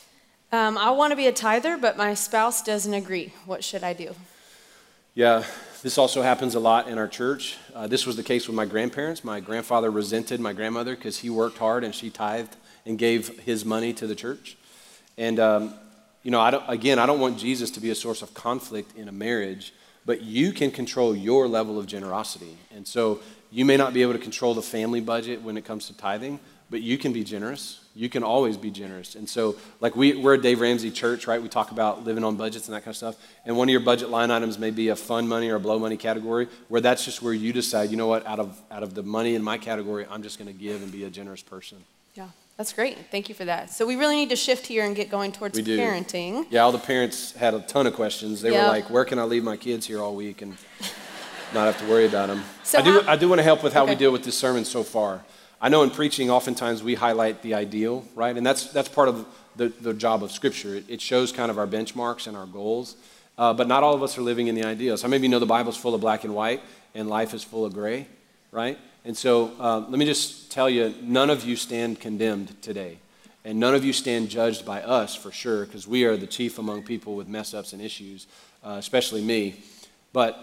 Um, I want to be a tither, but my spouse doesn't agree. What should I do? Yeah, this also happens a lot in our church. Uh, this was the case with my grandparents. My grandfather resented my grandmother because he worked hard and she tithed and gave his money to the church. And, um, you know, I don't, again, I don't want Jesus to be a source of conflict in a marriage, but you can control your level of generosity. And so you may not be able to control the family budget when it comes to tithing, but you can be generous. You can always be generous. And so, like, we, we're a Dave Ramsey church, right? We talk about living on budgets and that kind of stuff. And one of your budget line items may be a fun money or a blow money category, where that's just where you decide, you know what, out of out of the money in my category, I'm just going to give and be a generous person. Yeah, that's great. Thank you for that. So we really need to shift here and get going towards we do. parenting. Yeah, all the parents had a ton of questions. They yep. were like, where can I leave my kids here all week and not have to worry about them? So I do, how, I do want to help with how okay. we deal with this sermon so far. I know in preaching, oftentimes we highlight the ideal, right? And that's that's part of the, the job of Scripture. It, it shows kind of our benchmarks and our goals. Uh, but not all of us are living in the ideal. Some of you know the Bible's full of black and white, and life is full of gray, right? And so uh, let me just tell you, none of you stand condemned today. And none of you stand judged by us, for sure, because we are the chief among people with mess-ups and issues, uh, especially me. But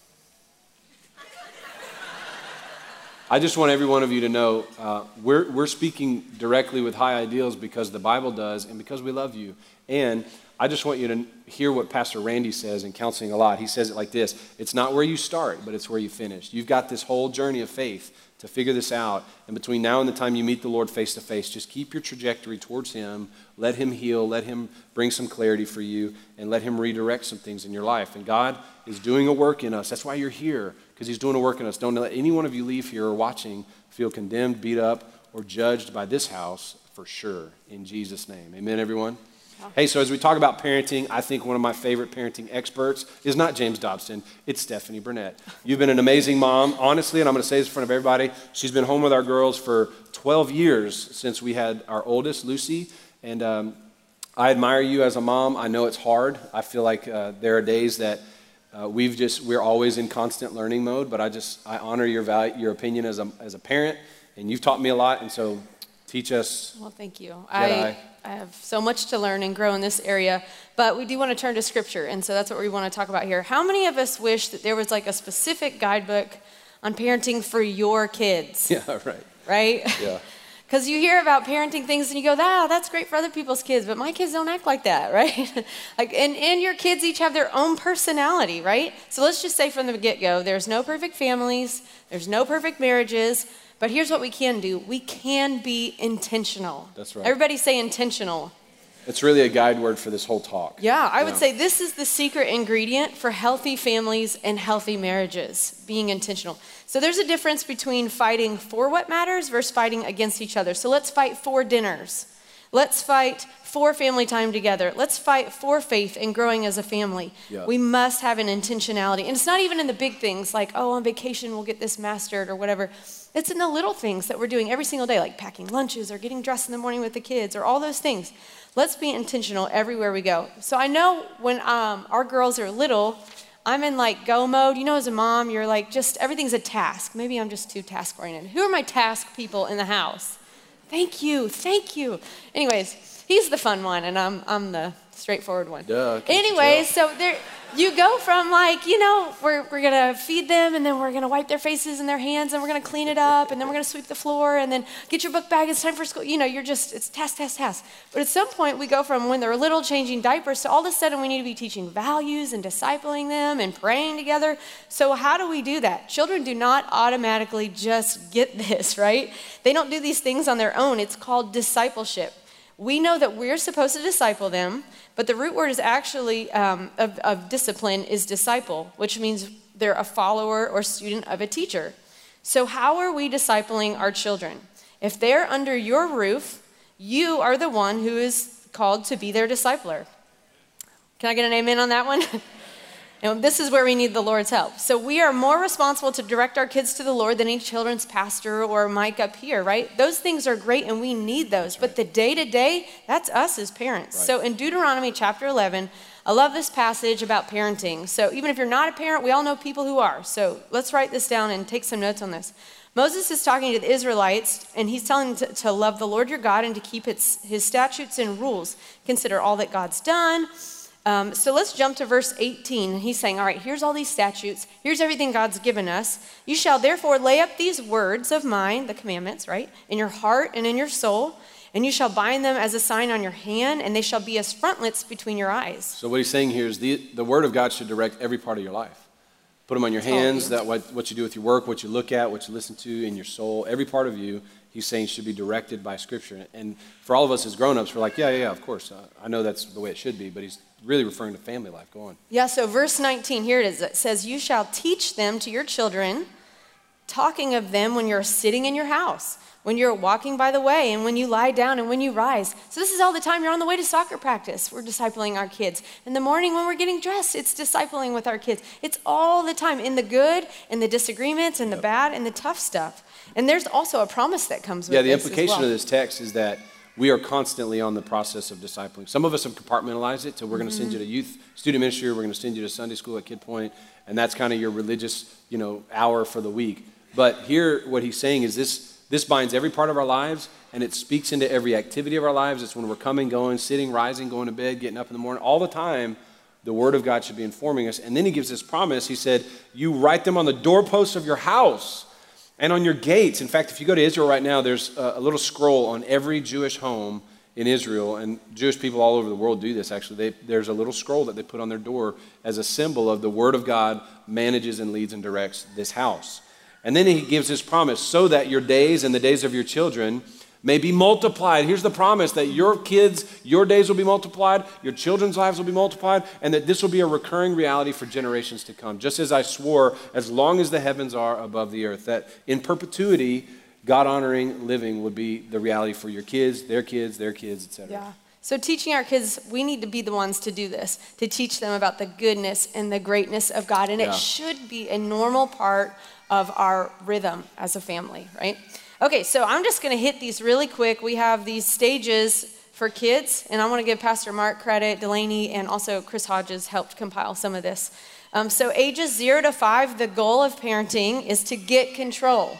I just want every one of you to know uh, we're, we're speaking directly with high ideals because the Bible does and because we love you. And I just want you to hear what Pastor Randy says in Counseling a Lot. He says it like this: it's not where you start, but it's where you finish. You've got this whole journey of faith to figure this out. And between now and the time you meet the Lord face to face, just keep your trajectory towards Him. Let Him heal. Let Him bring some clarity for you. And let Him redirect some things in your life. And God is doing a work in us. That's why you're here, because He's doing a work in us. Don't let any one of you leave here or watching feel condemned, beat up, or judged by this house for sure. In Jesus' name. Amen, everyone? Hey, so as we talk about parenting, I think one of my favorite parenting experts is not James Dobson, it's Stephanie Burnett. You've been an amazing mom, honestly, and I'm going to say this in front of everybody. She's been home with our girls for twelve years since we had our oldest, Lucy, and um, I admire you as a mom. I know it's hard. I feel like uh, there are days that uh, we've just, we're always in constant learning mode, but I just, I honor your value, your opinion as a, as a parent, and you've taught me a lot, and so teach us. Well, thank you. I, I have so much to learn and grow in this area, but we do want to turn to Scripture, and so that's what we want to talk about here. How many of us wish that there was like a specific guidebook on parenting for your kids? Yeah, right. Right? Yeah. Because you hear about parenting things and you go, ah, that's great for other people's kids, but my kids don't act like that, right? like, and, and your kids each have their own personality, right? So let's just say from the get-go, there's no perfect families, there's no perfect marriages, but here's what we can do. We can be intentional. That's right. Everybody say intentional. It's really a guide word for this whole talk. Yeah, I yeah. would say this is the secret ingredient for healthy families and healthy marriages, being intentional. So there's a difference between fighting for what matters versus fighting against each other. So let's fight for dinners. Let's fight for family time together. Let's fight for faith and growing as a family. Yeah. We must have an intentionality. And it's not even in the big things like, oh, on vacation we'll get this mastered or whatever. It's in the little things that we're doing every single day, like packing lunches or getting dressed in the morning with the kids or all those things. Let's be intentional everywhere we go. So I know when um, our girls are little, I'm in like go mode. You know, as a mom, you're like just, everything's a task. Maybe I'm just too task oriented. Who are my task people in the house? Thank you, thank you. Anyways, he's the fun one and I'm I'm the straightforward one. Duh, Anyways, so there, you go from like, you know, we're we're gonna feed them and then we're gonna wipe their faces and their hands and we're gonna clean it up and then we're gonna sweep the floor and then get your book bag, it's time for school. You know, you're just, it's task, task, task. But at some point we go from when they're little changing diapers to all of a sudden we need to be teaching values and discipling them and praying together. So how do we do that? Children do not automatically just get this, right? They don't do these things on their own. It's called discipleship. We know that we're supposed to disciple them, but the root word is actually um, of, of discipline is disciple, which means they're a follower or student of a teacher. So how are we discipling our children? If they're under your roof, you are the one who is called to be their discipler. Can I get an amen on that one? And this is where we need the Lord's help. So we are more responsible to direct our kids to the Lord than any children's pastor or Mike up here, right? Those things are great and we need those. But the day-to-day, that's us as parents. Right. So in Deuteronomy chapter eleven, I love this passage about parenting. So even if you're not a parent, we all know people who are. So let's write this down and take some notes on this. Moses is talking to the Israelites, and he's telling them to, to love the Lord your God and to keep its, his statutes and rules. Consider all that God's done. Um, so let's jump to verse eighteen. He's saying, all right, here's all these statutes. Here's everything God's given us. You shall therefore lay up these words of mine, the commandments, right, in your heart and in your soul, and you shall bind them as a sign on your hand, and they shall be as frontlets between your eyes. So what he's saying here is the, the word of God should direct every part of your life. Put them on your hands, that what, what you do with your work, what you look at, what you listen to in your soul, every part of you, he's saying should be directed by Scripture. And for all of us as grown-ups, we're like, yeah, yeah, yeah, of course. Uh, I know that's the way it should be, but he's really referring to family life. Go on. Yeah, so verse nineteen, here it is. It says, you shall teach them to your children, talking of them when you're sitting in your house, when you're walking by the way, and when you lie down and when you rise. So this is all the time you're on the way to soccer practice. We're discipling our kids. In the morning when we're getting dressed, it's discipling with our kids. It's all the time, in the good, in the disagreements, in the yep. bad, and the tough stuff. And there's also a promise that comes with yeah, the this implication as well. of this text is that we are constantly on the process of discipling. Some of us have compartmentalized it, so we're going to mm-hmm. send you to youth student ministry, we're going to send you to Sunday school at Kid Point, and that's kind of your religious, you know, hour for the week. But here, what he's saying is this, this binds every part of our lives, and it speaks into every activity of our lives. It's when we're coming, going, sitting, rising, going to bed, getting up in the morning. All the time, the Word of God should be informing us. And then he gives this promise. He said, you write them on the doorposts of your house and on your gates. In fact, if you go to Israel right now, there's a, a little scroll on every Jewish home in Israel, and Jewish people all over the world do this, actually. They, there's a little scroll that they put on their door as a symbol of the Word of God manages and leads and directs this house. And then he gives this promise, so that your days and the days of your children may be multiplied. Here's the promise, that your kids, your days will be multiplied, your children's lives will be multiplied, and that this will be a recurring reality for generations to come. Just as I swore, as long as the heavens are above the earth, that in perpetuity, God-honoring living would be the reality for your kids, their kids, their kids, et cetera. Yeah. So teaching our kids, we need to be the ones to do this, to teach them about the goodness and the greatness of God. And yeah. it should be a normal part of our rhythm as a family, right? Okay, so I'm just going to hit these really quick. We have these stages for kids, and I want to give Pastor Mark credit, Delaney, and also Chris Hodges helped compile some of this. Um, so ages zero to five, the goal of parenting is to get control.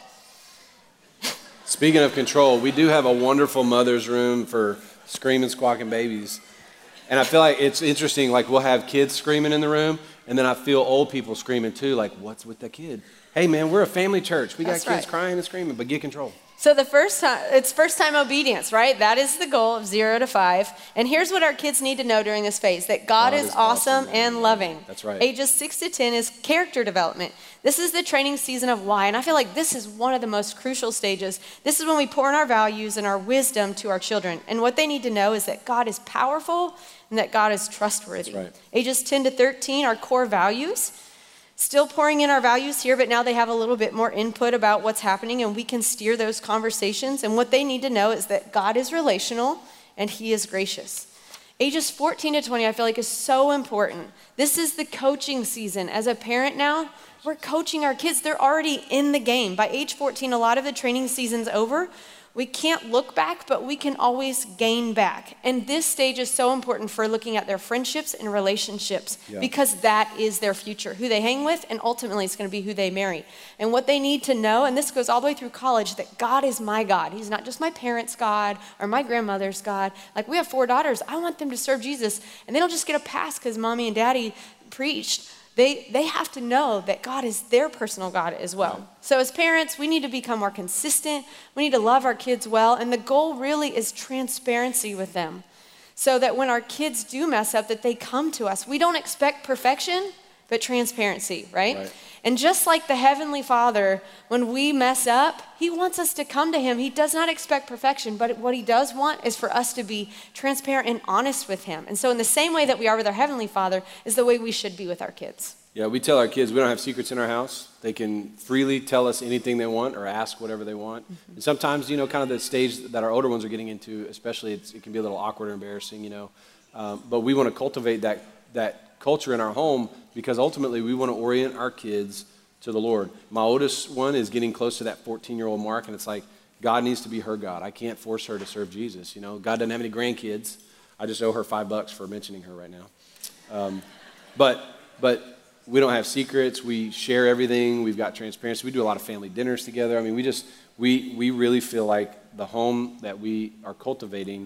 Speaking of control, we do have a wonderful mother's room for screaming, squawking babies. And I feel like it's interesting, like we'll have kids screaming in the room, and then I feel old people screaming too, like, what's with the kid? Hey man, we're a family church. We got That's kids right. crying and screaming, but get control. So the first time, it's first time obedience, right? That is the goal of zero to five. And here's what our kids need to know during this phase, that God, God is, is awesome, awesome and loving. That's right. Ages six to ten is character development. This is the training season of why, and I feel like this is one of the most crucial stages. This is when we pour in our values and our wisdom to our children. And what they need to know is that God is powerful and that God is trustworthy. That's right. Ages ten to thirteen are core values. Still pouring in our values here, but now they have a little bit more input about what's happening, and we can steer those conversations. And what they need to know is that God is relational and he is gracious. Ages fourteen to twenty, I feel like, is so important. This is the coaching season. As a parent now, we're coaching our kids. They're already in the game. By age fourteen, a lot of the training season's over. We can't look back, but we can always gain back. And this stage is so important for looking at their friendships and relationships yeah. because that is their future, who they hang with, and ultimately it's going to be who they marry. And what they need to know, and this goes all the way through college, that God is my God. He's not just my parents' God or my grandmother's God. Like, we have four daughters. I want them to serve Jesus, and they don't just get a pass because mommy and daddy preached. They they have to know that God is their personal God as well. Right. So as parents, we need to become more consistent. We need to love our kids well. And the goal really is transparency with them, so that when our kids do mess up, that they come to us. We don't expect perfection, but transparency, right? right? And just like the Heavenly Father, when we mess up, he wants us to come to him. He does not expect perfection, but what he does want is for us to be transparent and honest with him. And so in the same way that we are with our Heavenly Father is the way we should be with our kids. Yeah, we tell our kids we don't have secrets in our house. They can freely tell us anything they want or ask whatever they want. Mm-hmm. And sometimes, you know, kind of the stage that our older ones are getting into, especially, it's, it can be a little awkward or embarrassing, you know. Um, but we want to cultivate that that culture in our home, because ultimately we want to orient our kids to the Lord. My oldest one is getting close to that fourteen-year-old mark, and it's like, God needs to be her God. I can't force her to serve Jesus, you know. God doesn't have any grandkids. I just owe her five bucks for mentioning her right now. Um, but but we don't have secrets. We share everything. We've got transparency. We do a lot of family dinners together. I mean, we just, we we really feel like the home that we are cultivating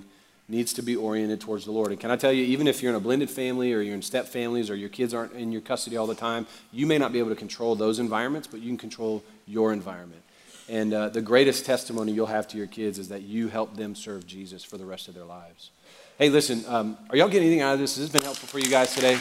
needs to be oriented towards the Lord. And can I tell you, even if you're in a blended family or you're in step families or your kids aren't in your custody all the time, you may not be able to control those environments, but you can control your environment. And uh, the greatest testimony you'll have to your kids is that you help them serve Jesus for the rest of their lives. Hey, listen, um, are y'all getting anything out of this? Has this been helpful for you guys today?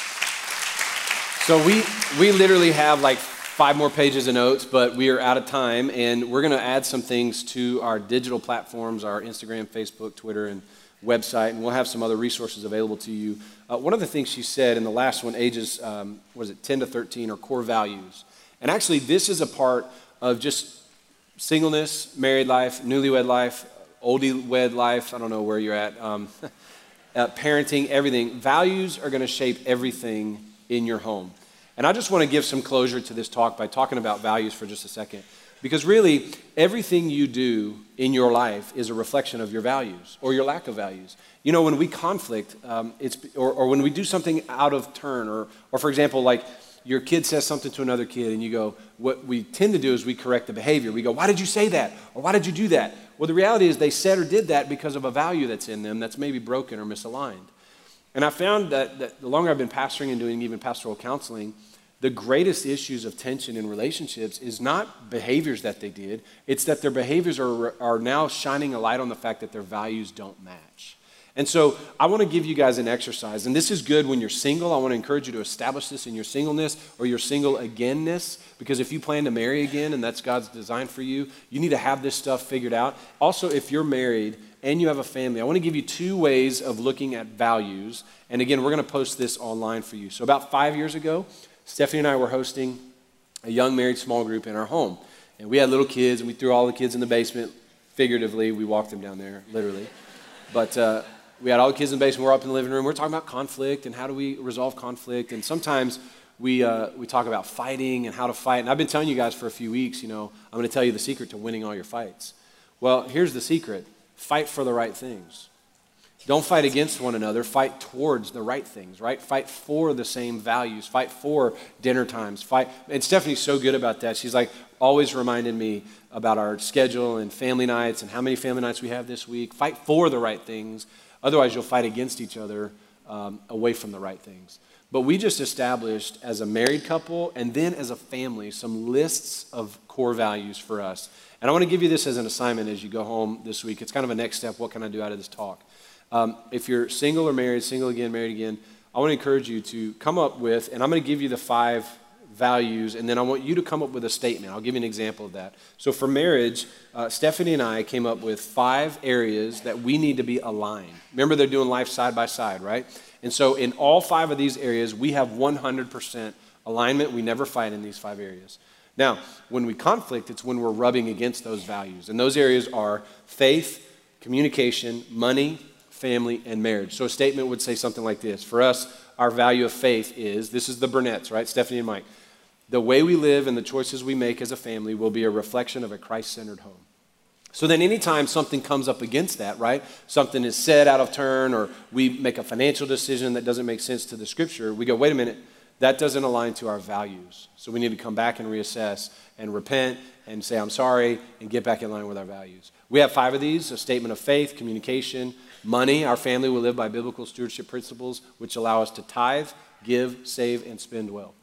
So we we literally have like five more pages of notes, but we are out of time, and we're going to add some things to our digital platforms, our Instagram, Facebook, Twitter, and website, and we'll have some other resources available to you. Uh, one of the things she said in the last one, ages, um, was it ten to thirteen, are core values. And actually, this is a part of just singleness, married life, newlywed life, oldie-wed life, I don't know where you're at, um, uh, parenting, everything. Values are going to shape everything in your home. And I just want to give some closure to this talk by talking about values for just a second. Because really, everything you do in your life is a reflection of your values or your lack of values. You know, when we conflict, um, it's or, or when we do something out of turn, or, or for example, like your kid says something to another kid and you go, what we tend to do is we correct the behavior. We go, why did you say that? Or why did you do that? Well, the reality is they said or did that because of a value that's in them that's maybe broken or misaligned. And I found that, that the longer I've been pastoring and doing even pastoral counseling, the greatest issues of tension in relationships is not behaviors that they did. It's that their behaviors are, are now shining a light on the fact that their values don't match. And so I want to give you guys an exercise, and this is good when you're single. I want to encourage you to establish this in your singleness or your single againness, because if you plan to marry again and that's God's design for you, you need to have this stuff figured out. Also, if you're married and you have a family, I want to give you two ways of looking at values. And again, we're going to post this online for you. So about five years ago, Stephanie and I were hosting a young married small group in our home. And we had little kids, and we threw all the kids in the basement. Figuratively, we walked them down there, literally. But uh, we had all the kids in the basement. We're up in the living room. We're talking about conflict and how do we resolve conflict. And sometimes we uh, we talk about fighting and how to fight. And I've been telling you guys for a few weeks, you know, I'm going to tell you the secret to winning all your fights. Well, here's the secret. Fight for the right things. Don't fight against one another. Fight towards the right things, right? Fight for the same values. Fight for dinner times. Fight. And Stephanie's so good about that. She's like always reminding me about our schedule and family nights and how many family nights we have this week. Fight for the right things. Otherwise, you'll fight against each other um, away from the right things. But we just established as a married couple and then as a family some lists of core values for us. And I want to give you this as an assignment as you go home this week. It's kind of a next step. What can I do out of this talk? Um, if you're single or married, single again, married again, I want to encourage you to come up with, and I'm going to give you the five values, and then I want you to come up with a statement. I'll give you an example of that. So for marriage, uh, Stephanie and I came up with five areas that we need to be aligned. Remember, they're doing life side by side, right? And so in all five of these areas, we have one hundred percent alignment. We never fight in these five areas. Now, when we conflict, it's when we're rubbing against those values. And those areas are faith, communication, money, family, and marriage. So a statement would say something like this. For us, our value of faith is, this is the Burnetts, right? Stephanie and Mike. The way we live and the choices we make as a family will be a reflection of a Christ-centered home. So then anytime something comes up against that, right? Something is said out of turn, or we make a financial decision that doesn't make sense to the scripture, we go, wait a minute, that doesn't align to our values. So we need to come back and reassess and repent and say, I'm sorry, and get back in line with our values. We have five of these: a statement of faith, communication, money. Our family will live by biblical stewardship principles, which allow us to tithe, give, save, and spend well.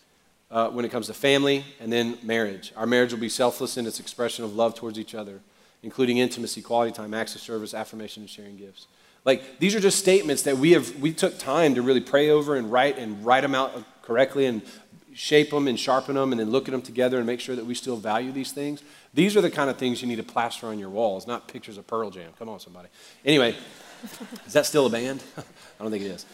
Uh, when it comes to family, and then marriage. Our marriage will be selfless in its expression of love towards each other, including intimacy, quality time, acts of service, affirmation, and sharing gifts. Like, these are just statements that we have, we took time to really pray over and write and write them out correctly and shape them and sharpen them and then look at them together and make sure that we still value these things. These are the kind of things you need to plaster on your walls, not pictures of Pearl Jam. Come on, somebody. Anyway, is that still a band? I don't think it is.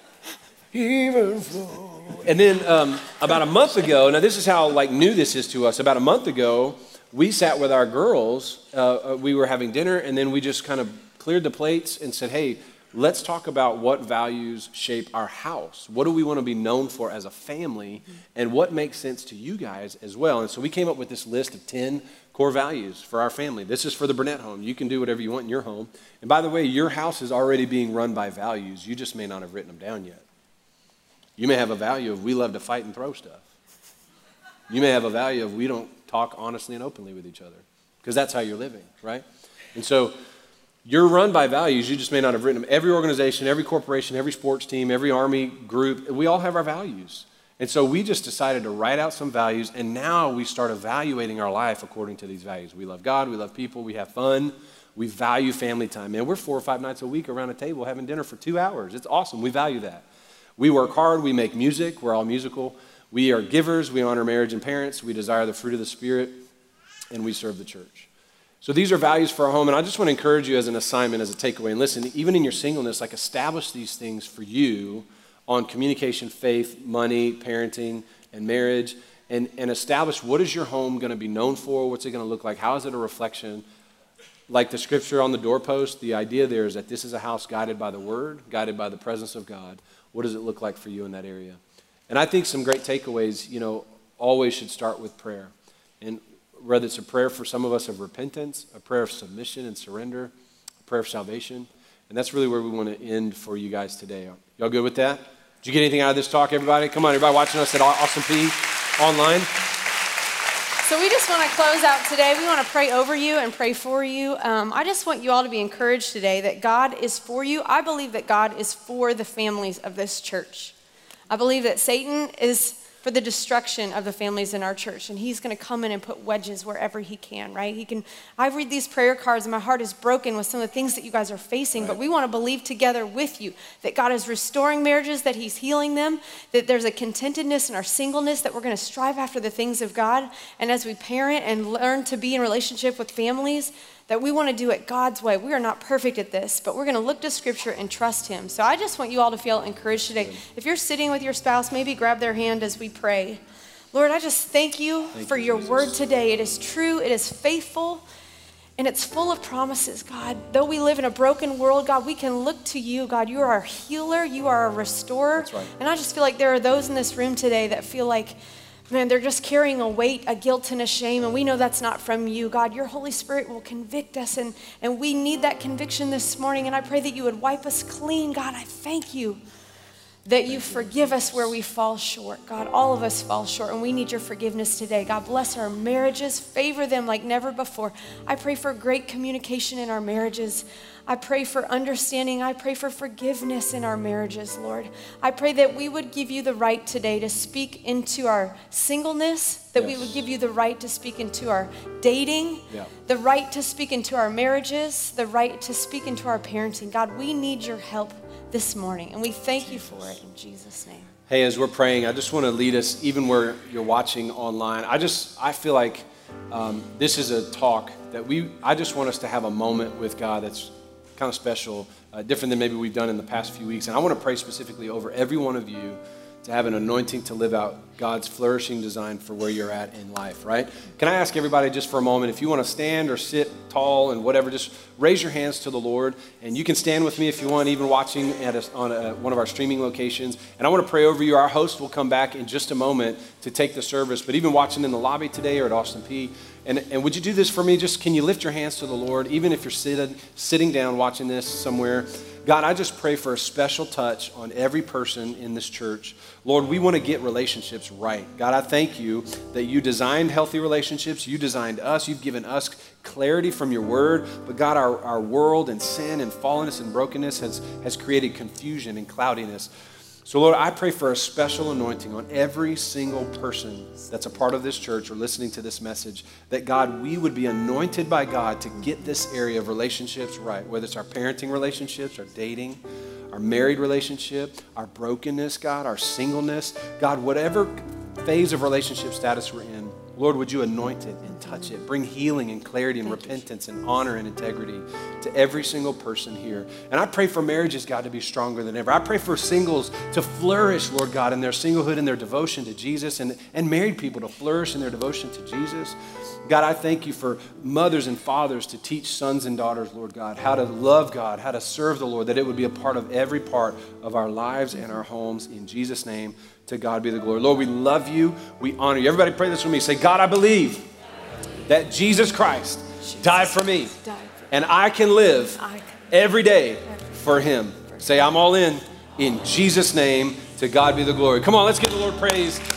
And then um, about a month ago, now this is how like new this is to us. About a month ago, we sat with our girls. Uh, we were having dinner, and then we just kind of cleared the plates and said, hey, let's talk about what values shape our house. What do we want to be known for as a family, and what makes sense to you guys as well? And so we came up with this list of ten core values for our family. This is for the Burnett home. You can do whatever you want in your home. And by the way, your house is already being run by values. You just may not have written them down yet. You may have a value of we love to fight and throw stuff. You may have a value of we don't talk honestly and openly with each other, because that's how you're living, right? And so You're run by values. You just may not have written them. Every organization, every corporation, every sports team, every army group, we all have our values. And so we just decided to write out some values, and now we start evaluating our life according to these values. We love God, we love people, we have fun, we value family time. Man, we're four or five nights a week around a table having dinner for two hours. It's awesome. We value that. We work hard, we make music, we're all musical. We are givers, we honor marriage and parents, we desire the fruit of the Spirit, and we serve the church. So these are values for our home, and I just want to encourage you as an assignment, as a takeaway. And listen, even in your singleness, like establish these things for you on communication, faith, money, parenting, and marriage, and, and establish what is your home going to be known for, what's it going to look like, how is it a reflection? Like the scripture on the doorpost, the idea there is that this is a house guided by the word, guided by the presence of God. What does it look like for you in that area? And I think some great takeaways, you know, always should start with prayer. And whether it's a prayer for some of us of repentance, a prayer of submission and surrender, a prayer of salvation. And that's really where we want to end for you guys today. Y'all good with that? Did you get anything out of this talk, everybody? Come on, everybody watching us at Awesome P online. So we just want to close out today. We want to pray over you and pray for you. Um, I just want you all to be encouraged today that God is for you. I believe that God is for the families of this church. I believe that Satan is for the destruction of the families in our church. And he's going to come in and put wedges wherever he can, right? He can. I read these prayer cards and my heart is broken with some of the things that you guys are facing, right. But we want to believe together with you that God is restoring marriages, that he's healing them, that there's a contentedness in our singleness, that we're going to strive after the things of God. And as we parent and learn to be in relationship with families, that we want to do it God's way. We are not perfect at this, but we're going to look to Scripture and trust him. So I just want you all to feel encouraged today. If you're sitting with your spouse, maybe grab their hand as we pray. Lord, I just thank you thank for you, your Jesus. Word today. It is true, it is faithful, and it's full of promises, God. Though we live in a broken world, God, we can look to you, God. You are our healer, you are our restorer. That's right. And I just feel like there are those in this room today that feel like, man, they're just carrying a weight, a guilt, and a shame, and we know that's not from you. God, your Holy Spirit will convict us, and, and we need that conviction this morning, and I pray that you would wipe us clean. God, I thank you that you forgive us where we fall short. God, all of us fall short, and we need your forgiveness today. God, bless our marriages. Favor them like never before. I pray for great communication in our marriages. I pray for understanding. I pray for forgiveness in our marriages, Lord. I pray that we would give you the right today to speak into our singleness, that yes. we would give you the right to speak into our dating, yeah. the right to speak into our marriages, the right to speak into our parenting. God, we need your help this morning, and we thank you for it in Jesus' name. Hey, as we're praying, I just want to lead us, even where you're watching online. I just, I feel like um, this is a talk that we, I just want us to have a moment with God that's kind of special, uh, different than maybe we've done in the past few weeks. And I want to pray specifically over every one of you to have an anointing to live out God's flourishing design for where you're at in life, right? Can I ask everybody just for a moment, if you want to stand or sit tall and whatever, just raise your hands to the Lord. And you can stand with me if you want, even watching at a, on a, one of our streaming locations. And I want to pray over you. Our host will come back in just a moment to take the service. But even watching in the lobby today or at Austin P, and, and would you do this for me? Just can you lift your hands to the Lord, even if you're sitting, sitting down watching this somewhere? God, I just pray for a special touch on every person in this church. Lord, we want to get relationships right. God, I thank you that you designed healthy relationships. You designed us. You've given us clarity from your word. But God, our, our world and sin and fallenness and brokenness has, has created confusion and cloudiness. So Lord, I pray for a special anointing on every single person that's a part of this church or listening to this message, that God, we would be anointed by God to get this area of relationships right, whether it's our parenting relationships, our dating, our married relationship, our brokenness, God, our singleness. God, whatever phase of relationship status we're in, Lord, would you anoint it and touch it, bring healing and clarity and repentance and honor and integrity to every single person here. And I pray for marriages, God, to be stronger than ever. I pray for singles to flourish, Lord God, in their singlehood and their devotion to Jesus, and, and married people to flourish in their devotion to Jesus. God, I thank you for mothers and fathers to teach sons and daughters, Lord God, how to love God, how to serve the Lord, that it would be a part of every part of our lives and our homes. In Jesus' name, to God be the glory. Lord, we love you. We honor you. Everybody pray this with me. Say, God, I believe that Jesus Christ died for me, and I can live every day for him. Say, I'm all in. In Jesus' name, to God be the glory. Come on, let's give the Lord praise.